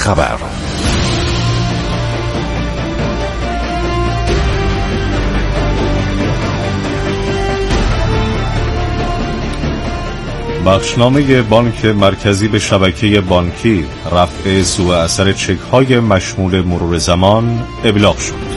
خبر. بخشنامه بانک مرکزی به شبکه بانکی رفع سوء اثر چک‌های مشمول مرور زمان ابلاغ شد.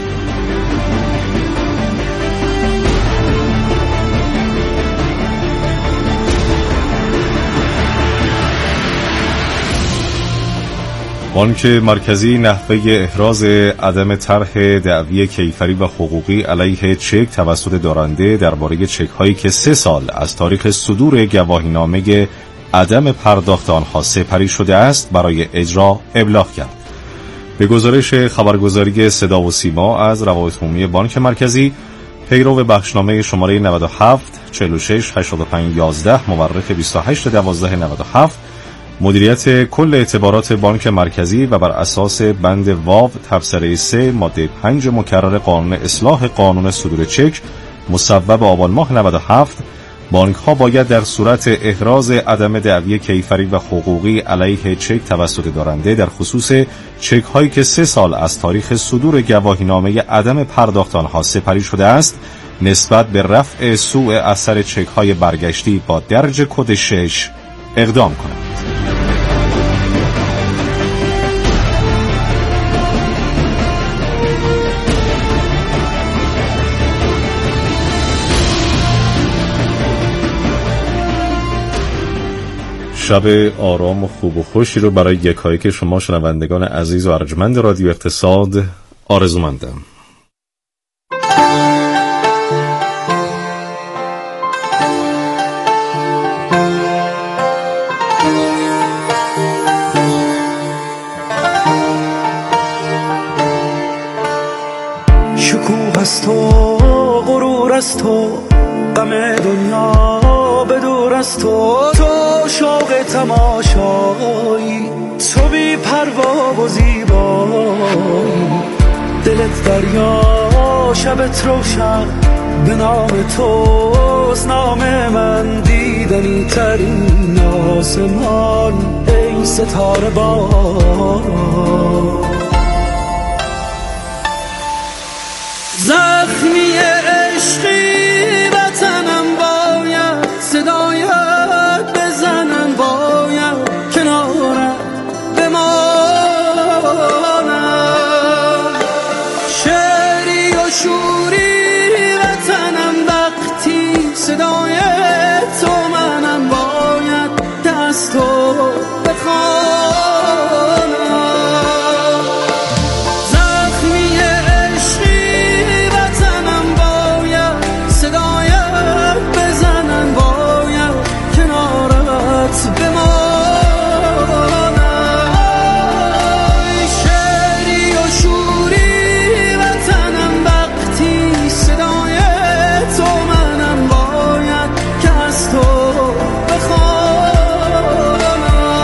بانک مرکزی نحوه احراز عدم طرح دعوی کیفری و حقوقی علیه چک توسط دارنده درباره چک‌هایی که 3 سال از تاریخ صدور گواهینامه عدم پرداخت آنها سپری شده است برای اجرا ابلاغ کرد. به گزارش خبرگزاری صدا و سیما از روابط عمومی بانک مرکزی، پیرو بخشنامه شماره 97 46 85 11 مورخ 28/12/97 مدیریت کل اعتبارات بانک مرکزی و بر اساس بند واو تبصره 3 ماده 5 مکرر قانون اصلاح قانون صدور چک مصوب آبان ماه 97 بانک ها باید در صورت احراز عدم دعوی کیفری و حقوقی علیه چک توسط دارنده در خصوص چک هایی که 3 سال از تاریخ صدور گواهینامه عدم پرداخت آنها سپری شده است نسبت به رفع سوء اثر چک های برگشتی با درج کد 6 اقدام کنند. شب آرام و خوب و خوشی رو برای یکایک شما شنوندگان عزیز و ارجمند رادیو اقتصاد آرزومندم. شکوه است و غرور است و غم دنیا بدور است و شوق تماشایی تو بی پروا و زیبایی دلت دریا شبت روشن به نام توست نام من دیدنی ترین آسمان ای ستاره باران زخمی عشقی وطنم باید صدایت بزنم باید کنارت بمانم شعری و شوری وطنم وقتی صدای تو منم باید دستو بخوانم زخمی عشقی وطنم باید صدایت بزنن باید کنارت بمانم شعری و شوری وطنم وقتی صدای تو منم باید که از تو بخوانم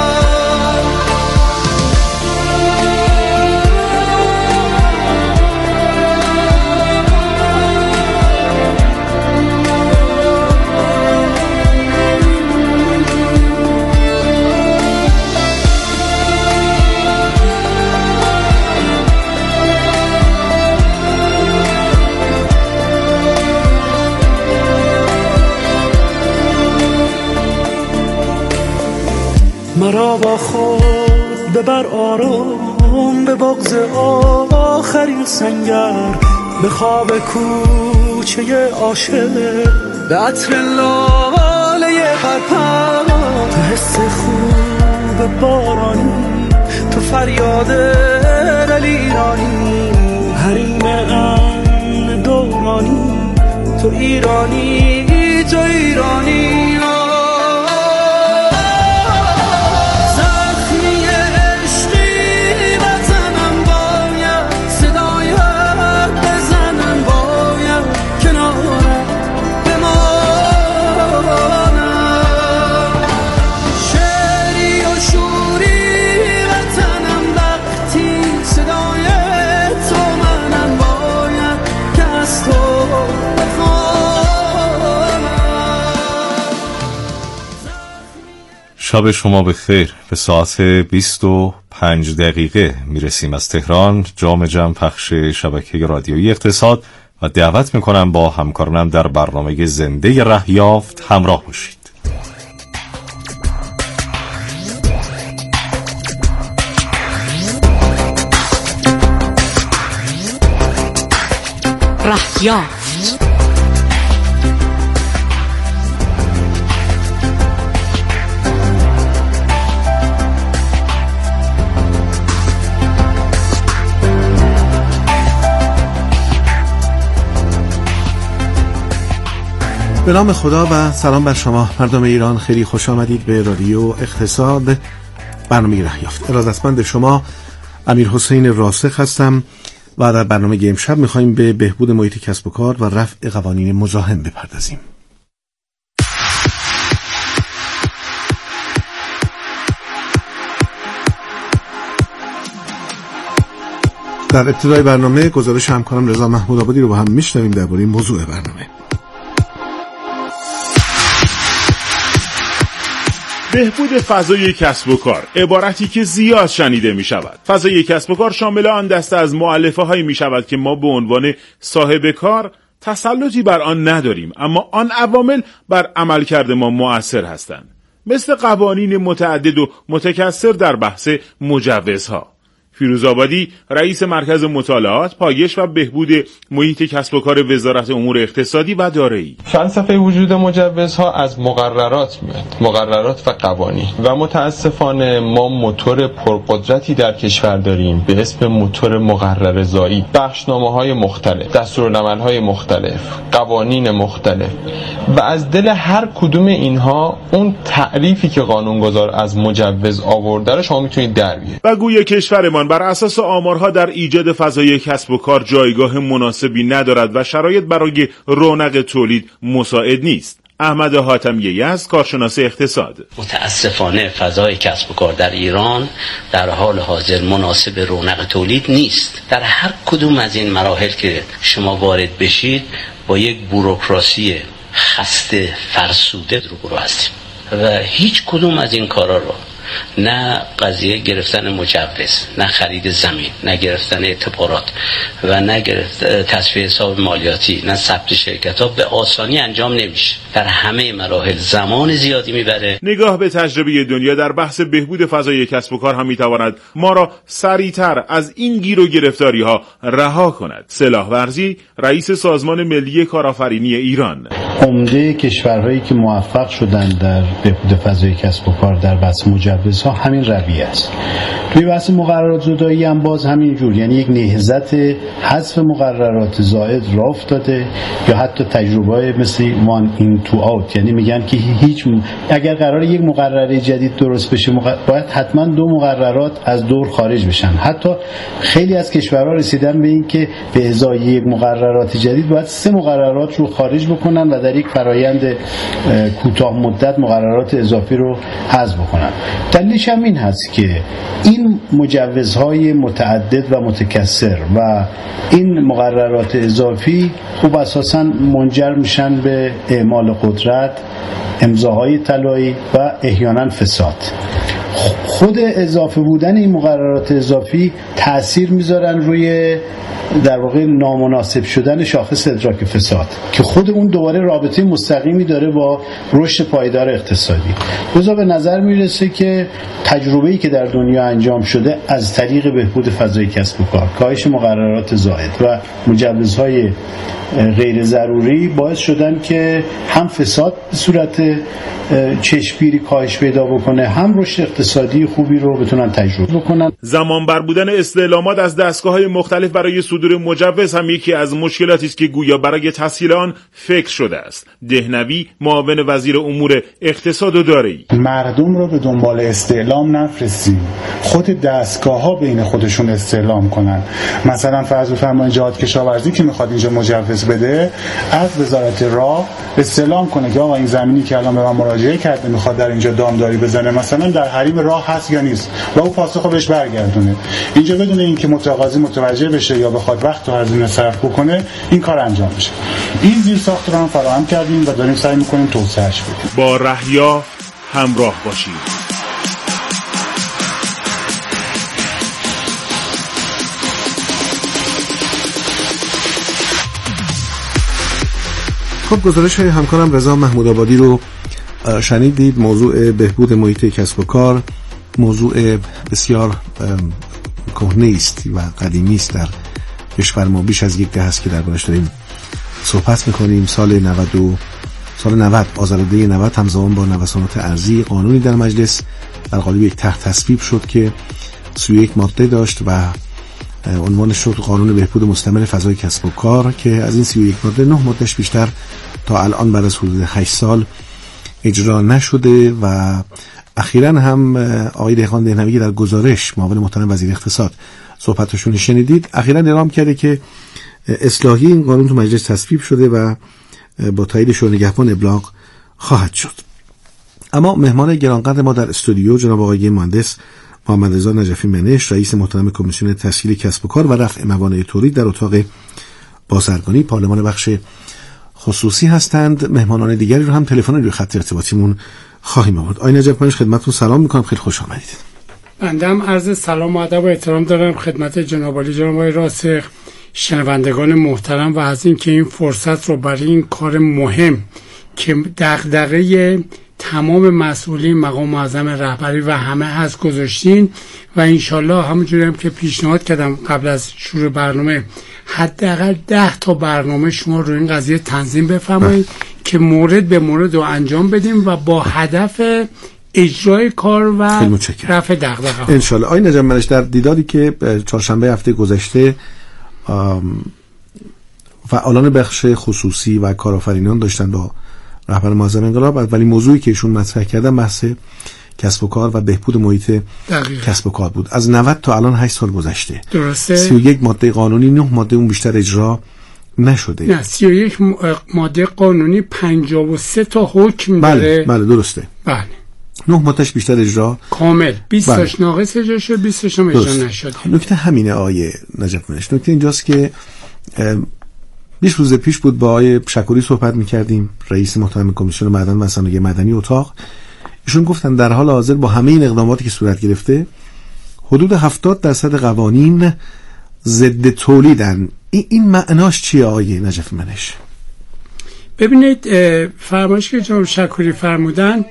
مرا با خود ببر آرام به بغض آخرین سنگر به خواب کوچه عاشق به عطر لاله پرپر تو حس خوب بارانی تو فریاد دلیرانی حریم امن دورانی تو ایرانی تو ایرانی شب شما بخیر. به ساعت 25 5 دقیقه میرسیم از تهران، جام جم پخش شبکه رادیویی اقتصاد، و دعوت میکنم با همکارانم در برنامه زنده ره یافت همراه باشید. ره یافت. به نام خدا و سلام بر شما مردم ایران. خیلی خوش آمدید به رادیو اقتصاد، برنامه ره یافت. ارادتمند شما امیر حسین راسخ هستم و در برنامه امشب میخواییم به بهبود محیط کسب و کار و رفع قوانین مزاحم بپردازیم. در ابتدای برنامه گزارش همکارم رضا محمود آبادی رو با هم میشنویم درباره موضوع برنامه. بهبود فضای کسب و کار، عبارتی که زیاد شنیده می شود. فضای کسب و کار شامل آن دسته از مؤلفه هایی می شود که ما به عنوان صاحب کار تسلطی بر آن نداریم، اما آن عوامل بر عملکرد ما مؤثر هستند، مثل قوانین متعدد و متکثر در بحث مجوزها. فیروز آبادی، رئیس مرکز مطالعات، پایش و بهبود محیط کسب و کار وزارت امور اقتصادی و دارایی. فلسفه وجود مجوزها از مقررات میاد، مقررات و قوانین، و متاسفانه ما موتور پرقدرتی در کشور داریم به اسم موتور مقرره‌زایی. بخشنامه‌های مختلف، دستورالعمل‌های مختلف، قوانین مختلف، و از دل هر کدوم اینها اون تعریفی که قانونگذار از مجوز آورده رو شما میتونید در بیارید. و گویا کشورمان بر اساس آمارها در ایجاد فضای کسب و کار جایگاه مناسبی ندارد و شرایط برای رونق تولید مساعد نیست. احمد حاتمی یزد، کارشناس اقتصاد: متاسفانه فضای کسب و کار در ایران در حال حاضر مناسب رونق تولید نیست. در هر کدوم از این مراحل که شما وارد بشید با یک بوروکراسی خسته فرسوده روبرو هستیم و هیچ کدوم از این کارا رو، نه قضیه گرفتن مجوز، نه خرید زمین، نه گرفتن اعتبارات و نه تصفیه حساب مالیاتی، نه ثبت شرکت‌ها به آسانی انجام نمیشه. در همه مراحل زمان زیادی میبره. نگاه به تجربه دنیا در بحث بهبود فضای کسب و کار هم میتواند ما را سریعتر از این گیر و گرفتاری‌ها رها کند. سلاح ورزی، رئیس سازمان ملی کارآفرینی ایران: عمده کشورهایی که موفق شدن در بهبود فضای کسب و کار در بحث مجوزها همین رویه است. توی بحث مقررات زدایی هم باز همین جور، یعنی یک نهضت حذف مقررات زائد راه افتاده، یا حتی تجربه‌ای مثل وان این تو اوت، یعنی میگن که اگر قراره یک مقرره جدید درست بشه باید حتما 2 مقررات از دور خارج بشن. حتی خیلی از کشورها رسیدن به این که به ازای یک مقررات جدید باید 3 مقررات رو خارج بکنن و در یک فرایند کوتاه مدت مقررات اضافی رو حذف بکنن. دلیلش هم این هست که این مجوزهای متعدد و متکثر و این مقررات اضافی خوب اساساً منجر میشن به اعمال قدرت، امضاهای طلایی و احیانا فساد. خود اضافه بودن این مقررات اضافی تأثیر میذارن روی در واقع نامناسب شدن شاخص ادراک فساد که خود اون دوباره رابطه مستقیمی داره با رشد پایدار اقتصادی. لذا به نظر میرسه که تجربه‌ای که در دنیا انجام شده از طریق بهبود فضای کسب و کار، کاهش مقررات زائد و مجوزهای غیر ضروری باعث شدن که هم فساد به صورت چشمگیری کاهش پیدا بکنه، هم رشد اقتصادی خوبی رو بتونن تجربه بکنن. زمان بر بودن استعلامات از دستگاه‌های مختلف برای صدور مجوز هم یکی از مشکلاتی است که گویا برای تسهیل آن فکر شده است. دهنوی، معاون وزیر امور اقتصاد و دارایی: مردم رو به دنبال استعلام نفرستیم، خود دستگاه‌ها بین خودشون استعلام کنن. مثلا فرض بفرمایید جهاد کشاورزی که میخواد اینجا مجوز بده، از وزارت راه استعلام کنه که آقا این زمینی که الان به من مراجعه کرده میخواد در اینجا دامداری بزنه مثلا در حریم راه هست یا نیست و او پاسخو بهش برگردونه. اینجا بدون اینکه متقاضی متوجه بشه یا بخواد وقت و هزینه صرف بکنه این کار انجام میشه. این زیرساخت رو هم فراهم کردیم و داریم سعی میکنیم توسعهش بدیم. با ره یافت همراه باشید. خب گزارش های همکارم رضا محمود آبادی رو شنیدید. موضوع بهبود محیط کسب و کار موضوع بسیار کهنه است و قدیمی است در کشور ما. بیش از یک دهه است که دربارش داریم صحبت میکنیم. سال 90 آذرده 90 همزمان با نوسانات ارزی قانونی در مجلس در قالب یک طرح تصویب شد که 31 ماده داشت و عنوانش شد قانون بهبود مستمر فضای کسب و کار، که از این 31 ماده 9 مادهش بیشتر تا الان بعد از حدود 8 سال اجرا نشده و اخیراً هم آقای دهقان دهنوی در گزارش معاون محترم وزیر اقتصاد صحبتشون شنیدید، اخیراً اعلام کرده که اصلاحی این قانون تو مجلس تصویب شده و با تایید شورای نگهبان ابلاغ خواهد شد. اما مهمان گرانقدر ما در استودیو جناب آقای مهندس محمد رضا نجفی منش، رئیس محترم کمیسیون تسهیل کسب و کار و رفع موانع تولید در اتاق بازرگانی پارلمان بخش خصوصی هستند. مهمانان دیگری رو هم تلفن روی خط ارتباطیمون خواهیم آورد. آقای نجفی منش خدمتتون سلام میکنم، خیلی خوش آمدید. بنده هم عرض سلام و ادب و احترام دارم خدمت جناب عالی جناب آقای راسخ، شنوندگان محترم، و از این که این فرصت رو برای این کار مهم که دغدغه تمام مسئولین مقام معظم رهبری و همه هست گذاشتین و انشالله همونجوری هم که پیشنهاد کردم قبل از شروع برنامه حداقل 10 تا برنامه شما رو این قضیه تنظیم بفرمایید که مورد به مورد رو انجام بدیم و با هدف اجرای کار و رفع دغدغه. انشالله. آقای نجم منش، در دیداری که چهارشنبه هفته گذشته فعالان بخش خصوصی و کارآفرینان داشتن با رهبر معظم انقلاب، ولی موضوعی که ایشون مطرح کردن بحث کسب و کار و بهبود محیط کسب و کار بود. از 90 تا الان 8 سال گذشته. درسته. 31 ماده قانونی، 9 ماده اون بیشتر اجرا نشده. نه، 31 ماده قانونی 53 تا حکم داره. بله درسته. بله. 9 مادهش بیشتر اجرا کامل، 20 تاش ناقص اجرا شد، 20 تاش هم اجرا نشد. نکته همینه آیه نجف منش. نکته اینجاست که 20 روز پیش بود با آقای شکوری صحبت می‌کردیم، رئیس محترم کمیسیون معدن و صنایع مدنی اتاق. ایشون گفتن در حال حاضر با همه این اقداماتی که صورت گرفته حدود 70% قوانین ضد تولیدن. این معناش چیه آقای نجف منش؟ ببینید، فرمایشی که جناب شکوری فرمودن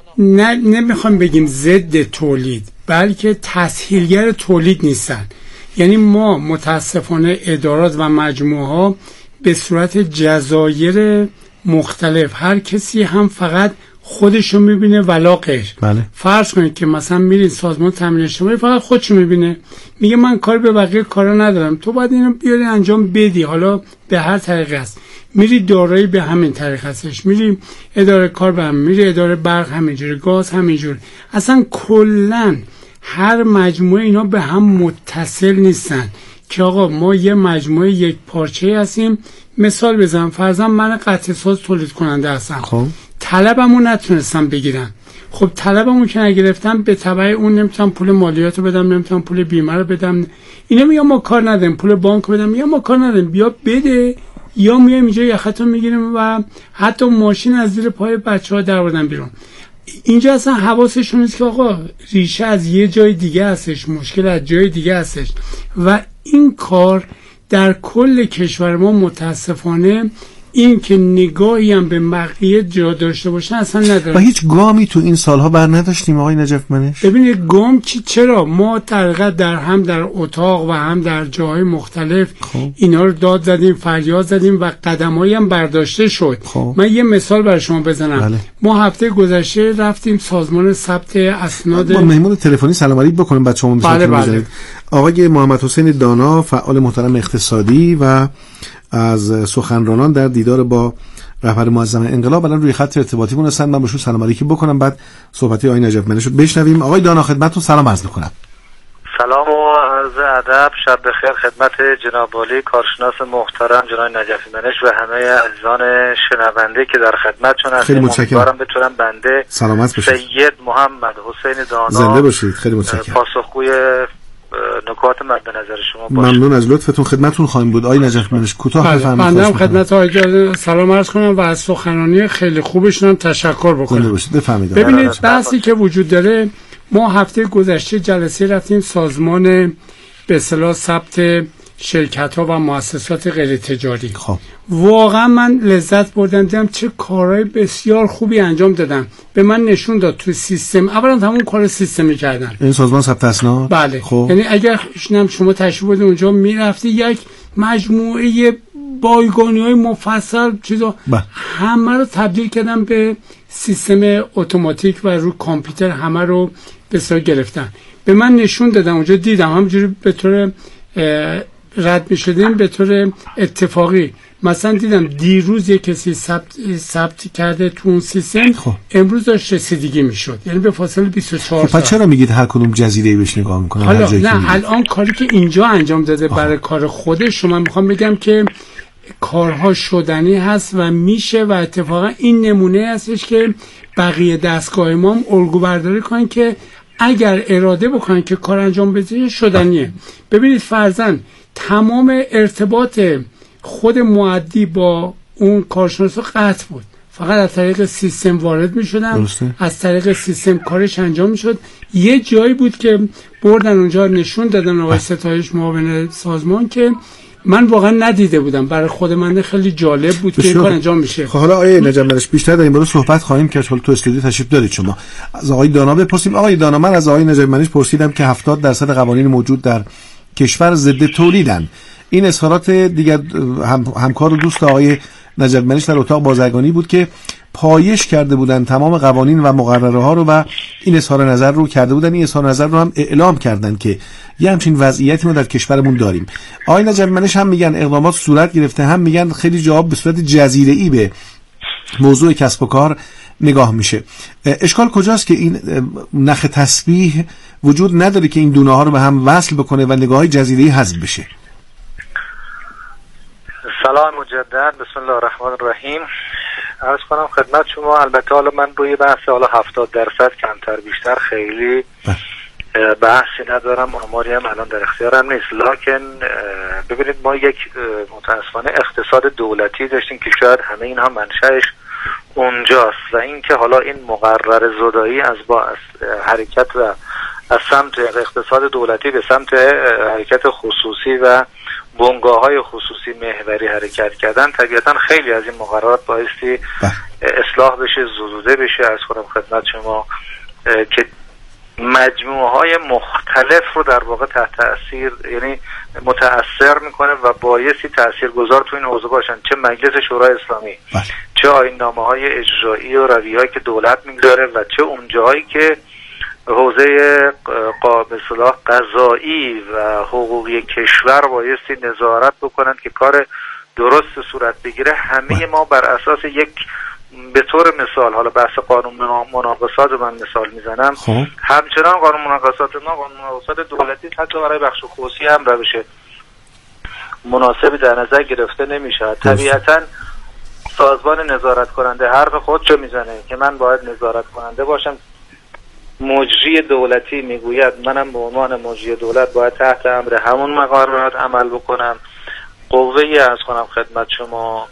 نمیخوام بگیم ضد تولید، بلکه تسهیلگر تولید نیستن. یعنی ما متاسفانه ادارات و مجموعه ها به صورت جزایر مختلف، هر کسی هم فقط خودشو میبینه ولا غیر. بله. فرض کنید که مثلا میرید سازمان تامین اجتماعی فقط خودشو میبینه، میگه من کار به بقیه کارا ندارم، تو باید اینو بیاری انجام بدی، حالا به هر طریقه است. میری دارایی به همین طریق هستش، میری اداره کار به همین، میری اداره برق همینجوری، گاز همینجوری. اصلا کلن هر مجموعه اینا به هم متصل نیستن که آقا ما یه مجموعه یک پارچه هستیم. مثال بزنم، فرضاً من قطعه ساز تولید کننده هستم، خب طلبمو نتونستم بگیرم. خب طلبمو که نگرفتم به تبع اون نمیتونم پول مالیاتو بدم، نمیتونم پول بیمه رو بدم. اینا میگم ما کار نداریم، پول بانک بدم، یا ما کار نداریم، بیا بده، یا میایم اینجا یختو میگیریم و حتی ماشین از زیر پای بچه‌ها درآوردن بیرون. اینجا اصلا حواسشون نیست که آقا ریشه از یه جای دیگه هستش، مشکل از جای دیگه هستش و این کار در کل کشور ما متاسفانه این که نگاهی هم به بقیه جا داشته باشن اصلا نداره. و هیچ گامی تو این سالها بر نداشتیم آقای نجف منش؟ ببینید گام چرا ما در هم در اتاق و هم در جاهای مختلف اینا رو داد زدیم، فریاد زدیم و قدمایی هم برداشته شد. من یه مثال برای شما بزنم. بله. ما هفته گذشته رفتیم سازمان ثبت اسناد. با مهمون تلفنی سلام علیک بکنیم بچه‌مون بله. آقای محمد حسین دانا، فعال محترم اقتصادی و از سخنرانان در دیدار با رهبر معظم انقلاب الان روی خط ارتباطیمون هستن. من بهشون سلام علیکی بکنم، بعد صحبتی آقای نجف منش رو بشنویم. آقای دانا خدمتتون سلام عرض می‌کنم. سلام و عرض ادب، شب بخیر خدمت جناب عالی کارشناس محترم جناب نجفی منش و همه عزیزان شنونده که در خدمتشون هستیم. امیدوارم بتونم بنده سلامت باشید. سید محمد حسین دانا زنده باشید. خیلی متشکرم. پاسخگوی نکات مد نظر شما باشید. ممنون از لطفتون، خدمتتون خواهیم بود. آقای نجفی منش کوتاه بفرمایید. من خدمت آقای سلام عرض کنم و از سخنرانی خیلی خوبشون هم تشکر بکنم. بفرمایید. ببینید بحثی که وجود داره، ما هفته گذشته جلسه رفتیم سازمان به اصطلاح ثبت شرکت ها و مؤسسات غیر تجاری. خب واقعا من لذت بردم، دیدم چه کارهای بسیار خوبی انجام دادن. به من نشون داد تو سیستم اولا همون کار سیستمی کردن این سازمان ثبت اسناد. بله خب. یعنی اگر شما تشریف بردید اونجا میرفتی یک مجموعه بایگانی‌های مفصل چیزا همه رو تبدیل کردن به سیستم اتوماتیک و رو کامپیوتر همه رو به اصطلاح گرفتن. به من نشون دادن اونجا، دیدم همونجوری به طور رد می‌شدیم به طور اتفاقی. مثلا دیدم دیروز یک کسی ثبت کرده تو اون سیستم امروز داشت رسیدگی میشد، یعنی به فاصله 24 ساعت. چرا میگید هر کدوم جزیره‌ای بهش نگاه میکنه؟ حالا نه الان کاری که اینجا انجام داده برای کار خودش، من میخوام بگم که کارها شدنی هست و میشه و اتفاقا این نمونه هستش که بقیه دستگاه ما هم الگو برداری کنن که اگر اراده بکنن که کار انجام بده شدنیه. ببینید فرضاً تمام ارتباط خود مؤدی با اون کارشناس قطع بود، فقط از طریق سیستم وارد می شدن، از طریق سیستم کارش انجام می شد. یه جایی بود که بردن اونجا نشون دادن آقای ستایش معاون سازمان که من واقعا ندیده بودم، برای خود من خیلی جالب بود که این کار انجام میشه. خب حالا آقای نجف منش بیشتر در این مورد صحبت خواهیم کرد. حالا تو استودیو تشریف دارید شما. از آقای دانا بپرسیم. آقای دانا، من از آقای نجف منش پرسیدم که 70% قوانین موجود در کشور ضد تولیدن. این اظهارات دیگر همکار و دوست آقای نجف منش در اتاق بازرگانی بود که پایش کرده بودن تمام قوانین و مقرره ها رو و این اظهار نظر رو کرده بودن. این اظهار نظر رو هم اعلام کردن که یه همچین وضعیتی ما در کشورمون داریم. آقای نجف منش هم میگن اقدامات صورت گرفته، هم میگن خیلی جاها به صورت جزیره‌ای به موضوع کسب و کار نگاه میشه. اشکال کجاست که این نخ تسبیح وجود نداره که این دونه ها رو به هم وصل بکنه و نگاه‌های جزیره‌ای حذف بشه؟ سلام مجدد، بسم الله الرحمن الرحیم. عرض کنم خدمت شما، البته حالا من روی بحث حالا 70% کمتر بیشتر خیلی بحثی ندارم، آماری هم الان در اختیارم نیست، لکن ببینید ما یک متاسفانه اقتصاد دولتی داشتیم که شاید همه این هم منشأش اونجاست و اینکه حالا این مقرر زدایی از حرکت و از سمت اقتصاد دولتی به سمت حرکت خصوصی و بنگاه‌های خصوصی محوری حرکت کردن، طبیعتا خیلی از این مقررات بایستی اصلاح بشه، زدوده بشه. از خودم خدمت شما که مجموعه‌های مختلف رو در واقع تحت تأثیر یعنی متأثر میکنه و بایستی تاثیرگذار تو این حوزه باشن، چه مجلس شورای اسلامی، چه آیین‌نامه‌های اجرایی و رویه‌هایی که دولت میگذاره و چه اون جاهایی که حوزه به اصطلاح قضایی و حقوقی کشور بایستی نظارت بکنند که کار درست صورت بگیره. همه ما بر اساس یک، به طور مثال حالا بحث قانون مناقصات رو من مثال میزنم، همچنان قانون مناقصات دولتی حتی برای بخش خصوصی هم روش مناسبی در نظر گرفته نمیشه. طبیعتا سازمان نظارت کننده حرف خودشو میزنه که من باید نظارت کننده باشم. مجری دولتی میگوید منم به عنوان مجری دولت باید تحت امر همون مقررات عمل بکنم. قوه‌ای از کنم خدمت شما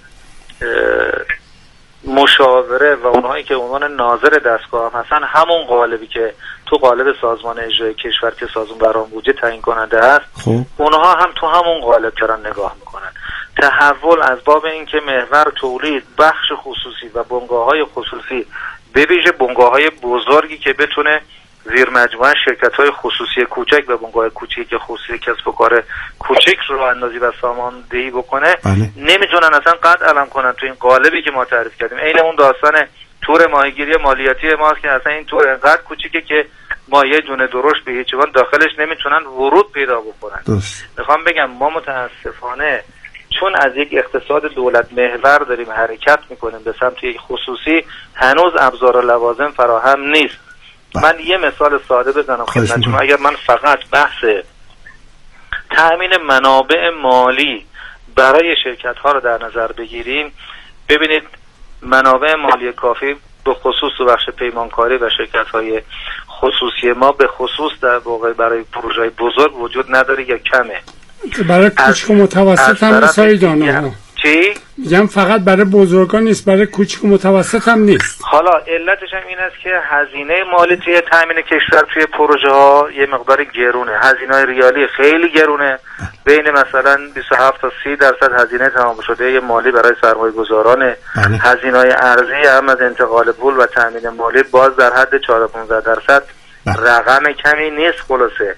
مشاوره و اونهایی که عنوان ناظر دستگاه هم هستن، همون قالبی که تو قالب سازمان اجرایی کشور که سازمان برآورد بودجه تعیین کننده هست، اونها هم تو همون قالب دارن نگاه میکنن. تحول از باب اینکه محور تولید، بخش خصوصی و بنگاه‌های خصوصی، به ویژه بنگاه‌های بزرگی که بتونه زیر مجموعه شرکت‌های خصوصی کوچک و بنگاه کوچیک خصوصی کسب و کار کوچک رو اندازی و ساماندهی بکنه، نمیتونن اصلا قد علم کنن تو این قالبی که ما تعریف کردیم. عین اون داستان تور ماهیگیری مالیاتی ماست که اصلا این تور انقدر کوچیکه که ما یه دونه درشت به هیچ عنوان داخلش نمیتونن ورود پیدا بکنن. میخوام بگم ما متاسفانه چون از یک اقتصاد دولت محور داریم حرکت میکنیم به سمت یک خصوصی، هنوز ابزار و لوازم فراهم نیست. من یه مثال ساده بزنم خدمت شما. اگر من فقط بحث تأمین منابع مالی برای شرکت ها رو در نظر بگیریم، ببینید منابع مالی کافی به خصوص تو بخش پیمانکاری و شرکت های خصوصی ما به خصوص در واقع برای پروژه بزرگ وجود نداره یا کمه. برای کوچک و متوسط هم سایدانه. چی؟ میگم فقط برای بزرگان نیست، برای کوچیک و متوسط هم نیست. حالا علتش هم این است که هزینه مالی توی تامین کشور توی پروژه ها یه مقدار گرونه، هزینه ریالی خیلی گرونه، بین مثلا 27 تا 30% هزینه تمام شده مالی برای سرمایه گذارانه. هزینه ارزی هم از انتقال پول و تامین مالی باز در حد 14-15%، رقم کمی نیست. خلاصه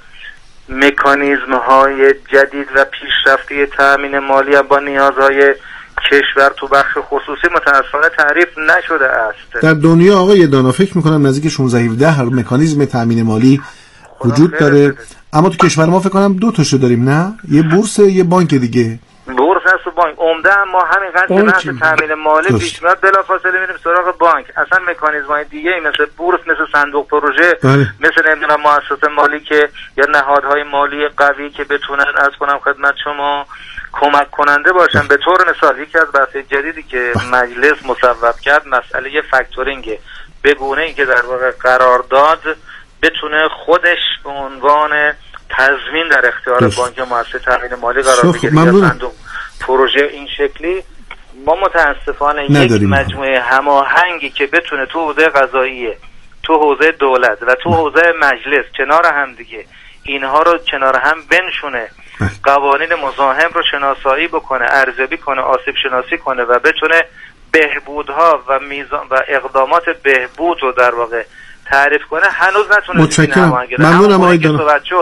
مکانیزم های جدید و پیشرفته تامین مالی با نیازهای کشور تو بخش خصوصی متأسفانه تعریف نشده است. در دنیا آقای دانا فکر میکنم نزدیک 16-17 هر مکانیزم تامین مالی وجود داره، اما تو کشور ما فکر کنم 2 تاشو داریم، نه؟ یه بورس، یه بانک دیگه. بورس هست و بانک. عمده ما همینقدر که بحث تامین مالی پیش میاد بلافاصله میریم سراغ بانک. اصلا مکانیزم‌های دیگه مثل بورس، مثل صندوق پروژه، مثل نمیدونم مؤسسات مالی که یا نهادهای مالی قوی که بتونن از کنم خدمت شما کمک کننده باشن. به طور مثال یکی از بحث جدیدی که مجلس مصوب کرد مسئله فاکتورینگ، به گونه‌ای که در واقع قرارداد بتونه خودش به عنوان تضمین در اختیار بانک یا مؤسسه تامین مالی قرار بگیره یا صندوق پروژه. این شکلی ما متاسفانه یک مجموعه هماهنگی که بتونه تو حوزه قضایی، تو حوزه دولت و تو حوزه مجلس کنار هم دیگه اینها رو کنار هم بنشونه، قوانین مزاحم رو شناسایی بکنه، ارزیابی کنه، آسیب شناسی کنه و بتونه بهبودها و میزان و اقدامات بهبود رو در واقع تعریف کنه. هنوز نتونه ممنونم آقای دانا.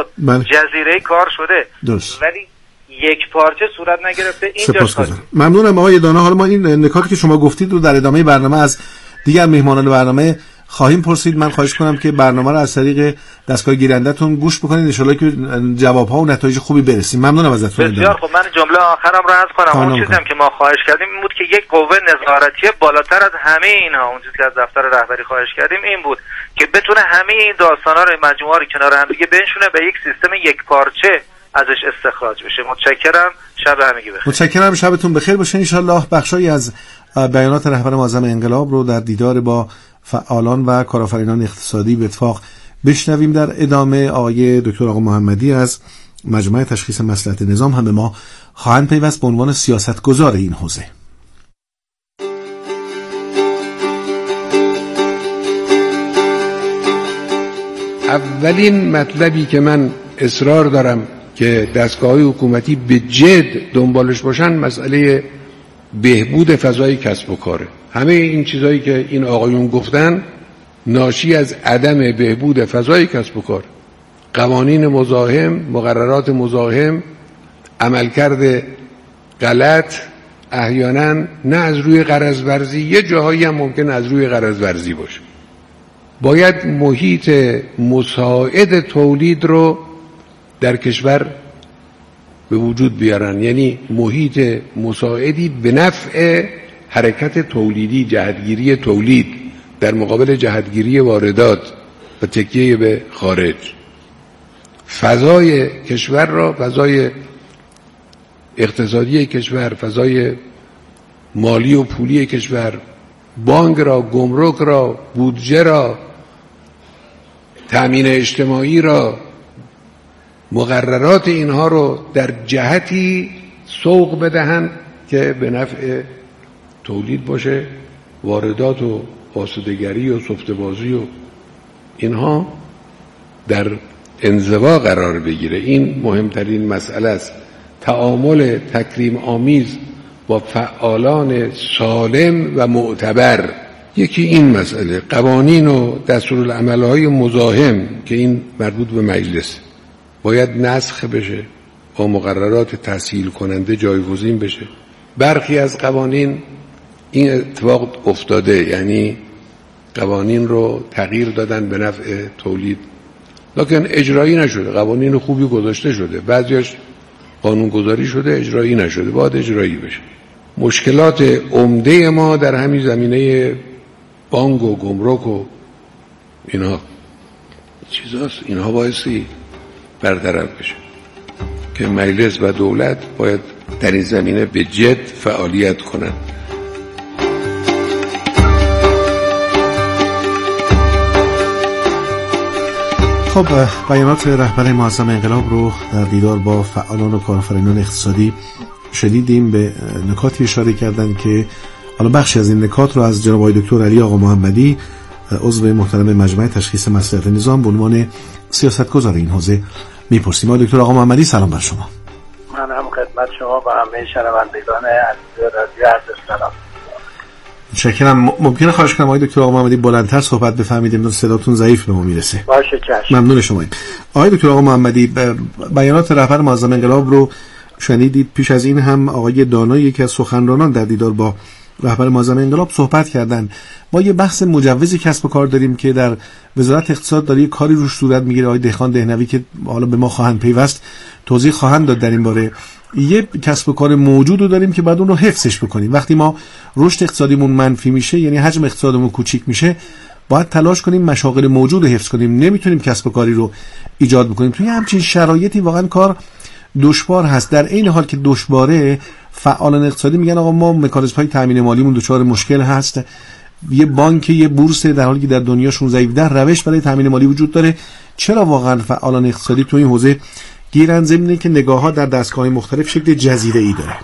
جزیره کار شده ولی یک پارچه صورت نگرفته. اینجا ممنونم آقای دانا. حالا ما این نکاتی که شما گفتید رو در ادامه برنامه از دیگر مهمانان برنامه خواهیم پرسید. من خواهش کنم که برنامه رو از طریق دستگاه گیرنده‌تون گوش بکنید، ان شاءالله که جواب‌ها و نتایج خوبی برسیم. ممنونم ازتون. بسیار خب. من جمله آخرم رو عرض کنم. اون چیزی که ما خواهش کردیم این بود که یک قوه نظارتی بالاتر از همه اینها، اون چیزی که از دفتر رهبری خواهش کردیم این بود که بتونه همه این داستانا رو مجموعه رو کنار هم دیگه بنشونه به یک سیستم یک پارچه ازش استخراج بشه. متشکرم. شب همگی بخیر. متشکرم. شبتون بخیر باشه. ان شاءالله بخشایی از بیانات رهبر معظم انقلاب رو در دیدار با فعالان و کارآفرینان اقتصادی به اتفاق بشنویم. در ادامه آقای دکتر آقا محمدی از مجمع تشخیص مصلحت نظام هم به ما خواهند پیوست به عنوان سیاستگزار این حوزه. اولین مطلبی که من اصرار دارم که دستگاه‌های حکومتی به جد دنبالش باشن مسئله بهبود فضای کسب و کاره. همه این چیزایی که این آقایون گفتن ناشی از عدم بهبود فضای کسب و کار، قوانین مزاحم، مقررات مزاحم، عملکرد غلط، احیانا نه از روی غرض ورزی، یه جاهایی هم ممکن از روی غرض ورزی باشه. باید محیط مساعد تولید رو در کشور به وجود بیارن، یعنی محیط مساعدی به نفع حرکت تولیدی، جهتگیری تولید در مقابل جهتگیری واردات و تکیه به خارج. فضای کشور را، فضای اقتصادی کشور، فضای مالی و پولی کشور، بانک را، گمرک را، بودجه را، تأمین اجتماعی را، مقررات اینها رو در جهتی سوق بدهند که به نفع تولید باشه، واردات و واسطه‌گری و سفته‌بازی و اینها در انزوا قرار بگیره. این مهمترین مسئله است. تعامل تکریم آمیز با فعالان سالم و معتبر. یکی این مسئله. قوانین و دستورالعمل‌های مزاحم که این مربوط به مجلس باید نسخ بشه، با مقررات تسهیل کننده جایگزین بشه. برخی از قوانین این اتفاق افتاده، یعنی قوانین رو تغییر دادن به نفع تولید، لکن اجرایی نشده. قوانین خوبی گذاشته شده، بعضیش قانون گذاری شده، اجرایی نشده، باید اجرایی بشه. مشکلات عمده ما در همین زمینه بانک و گمرک و اینها چیزاست. اینها بایستی برطرف بشه که مجلس و دولت باید در این زمینه به جد فعالیت کنند. خب بیانات رهبر معظم انقلاب رو در دیدار با فعالان و کارآفرینان اقتصادی شنیدیم به نکاتی اشاره کردن که حالا بخشی از این نکات رو از جناب آقای دکتر علی آقا محمدی عضو محترم مجمع تشخیص مصلحت نظام به عنوان سیاستگزار این حوزه میپرسیم. آقای دکتر آقا محمدی سلام بر شما. من هم خدمت شما و همه شنوندگان عزیز رادیو عرض سلام. متشکرم. ممکنه خواهش کنم آقای دکتر آقا محمدی بلندتر صحبت بفرمایید، امروز صداتون ضعیف به ما میرسه. باشه چشم. ممنون شماییم. آقای دکتر آقا محمدی بیانات رهبر معظم انقلاب رو شنیدید. پیش از این هم آقای دانایی یکی از سخنرانان در دیدار با رهبر معظم انقلاب صحبت کردن. ما یه بحث مجوز کسب و کار داریم که در وزارت اقتصاد داره یه کاری روش صورت میگیره. آقای دهقان دهنوی که حالا به ما خواهند پیوست توضیح خواهند داد در این باره. یه کسب و کار موجود رو داریم که بعد اون رو حفظش بکنیم. وقتی ما رشد اقتصادیمون منفی میشه، یعنی حجم اقتصادمون کوچیک میشه، باید تلاش کنیم مشاغل موجود رو حفظ کنیم. نمیتونیم کسب و کاری رو ایجاد بکنیم. توی همچین شرایطی واقعا کار دشوار هست. در این حال که دشواره، فعالان اقتصادی میگن آقا ما مکانیزم‌های تامین مالیمون دچار مشکل هست. یه بانک، یه بورس، در حالی که در دنیا 16 روش برای تامین مالی وجود داره. چرا واقعا فعالان اقتصادی تو این حوزه گیرن؟ ضمن که نگاه‌ها در دستگاه‌های مختلف شکل جزیره‌ای داره.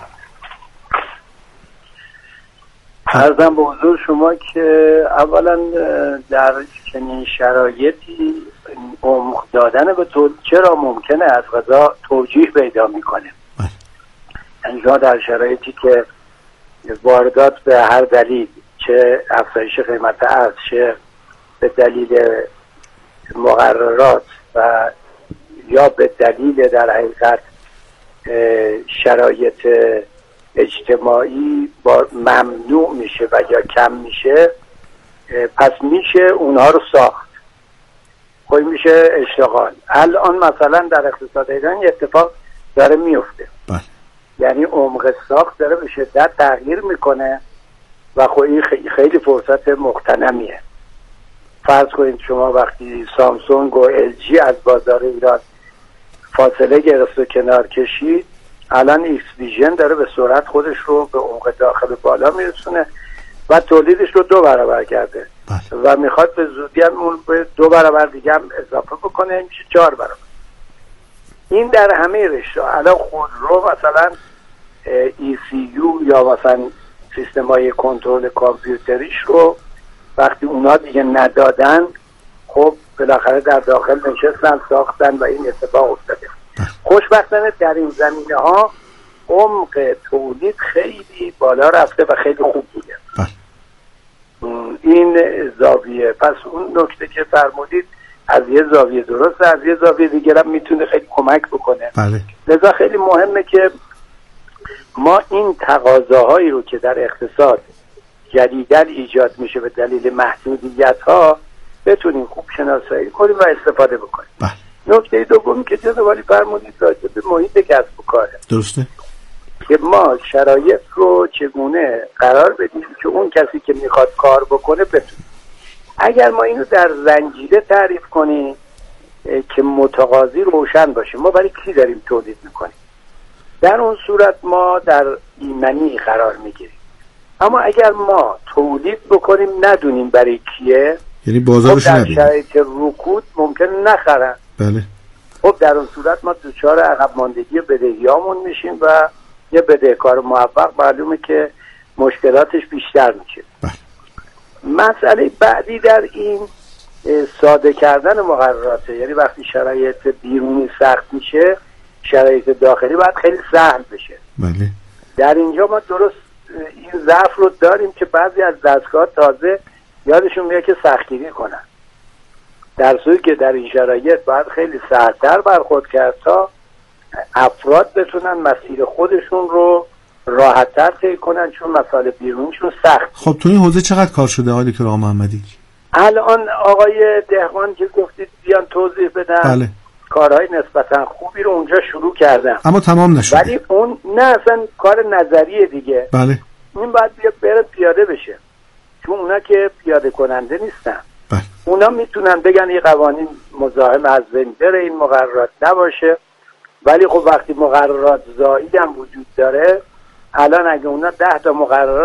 عرضم به حضور شما که اولا در چنین شرایطی عمق دادن به چرا ممکنه از قضا توجیه پیدا میکنه. انجا در شرایطی که واردات به هر دلیل، چه افزایش قیمت ارز، چه به دلیل مقررات و یا به دلیل در حقیقت شرایط اجتماعی ممنوع میشه و یا کم میشه، پس میشه اونها رو ساخت. خب میشه اشتغال. الان مثلا در اقتصاد ایران اتفاق داره میفته. یعنی عمق ساخت داره به شدت تغییر میکنه و خب این خیلی فرصت مغتنمیه. فرض کنید شما وقتی سامسونگ و LG از بازار ایران فاصله گرفت و کنار کشید، الان ایکس ویژن داره به سرعت خودش رو به عمق داخل بالا میرسونه و تولیدش رو 2 برابر کرده و میخواد به زودی هم اون به 2 برابر دیگه هم اضافه بکنه، میشه 4 برابر. این در همه رشته. الان خودرو مثلا ECU یا مثلا سیستم های کنترل کامپیوتریش رو وقتی اونا دیگه ندادن، خب بالاخره در داخل نشستن ساختن و این اتفاق افتاده. خوشبختانه در این زمینه ها عمق تولید خیلی بالا رفته و خیلی خوب بوده. این زاویه. پس اون نکته که فرمودید از یه زاویه درسته، از یه زاویه دیگر هم میتونه خیلی کمک بکنه. لذا خیلی مهمه که ما این تقاضاهایی رو که در اقتصاد جدیداً ایجاد میشه به دلیل محدودیت ها بتونیم خوب شناسایی کنیم و استفاده بکنیم. نکته دومی که جناب عالی فرمودید راجع به محیط کسب و کاره. درسته. که ما شرایط رو چگونه قرار بدیم که اون کسی که میخواد کار بکنه بتونه. اگر ما اینو در زنجیره تعریف کنیم که متقاضی روشن باشه ما برای کی داریم تولید میکنیم، در اون صورت ما در ایمنی قرار میگیریم. اما اگر ما تولید بکنیم ندونیم برای کیه، یعنی بازارش ندونیم، در شرایط رکود ممکن نخرن. بله. خب در اون صورت ما دچار عقب ماندگی بدهیامون میشیم و یه بدهکار موفق معلومه که مشکلاتش بیشتر میشه. مسئله بعدی در این ساده کردن مقرراته. یعنی وقتی شرایط بیرونی سخت میشه، شرایط داخلی باید خیلی سهل بشه. بله. در اینجا ما درست این ضعف رو داریم که بعضی از دستگاه تازه یادشون میاد که سختگیری کنن، در صورتی که در این شرایط باید خیلی سخت‌تر برخورد کرد تا افراد بتونن مسیر خودشون رو راحت‌تر طی کنن، چون مسائل بیرونیشون سخت. خب تو این حوزه چقدر کار شده آقای دکتر آقا محمدی؟ الان آقای دهقان که گفتید بیان توضیح بدن، بله. کارهای نسبتا خوبی رو اونجا شروع کردن، اما تمام نشده. ولی اون نه، اصلا کار نظریه دیگه. بله. این باید بره پیاده بشه، چون اونا که پیاده کننده نیستن. بله. اونا میتونن بگن این قوانین مزاحم از بین بره، این مقررات نباشه، ولی خب وقتی مقررات زائد هم وجود داره، الان اگه اونا 10 تا مقررات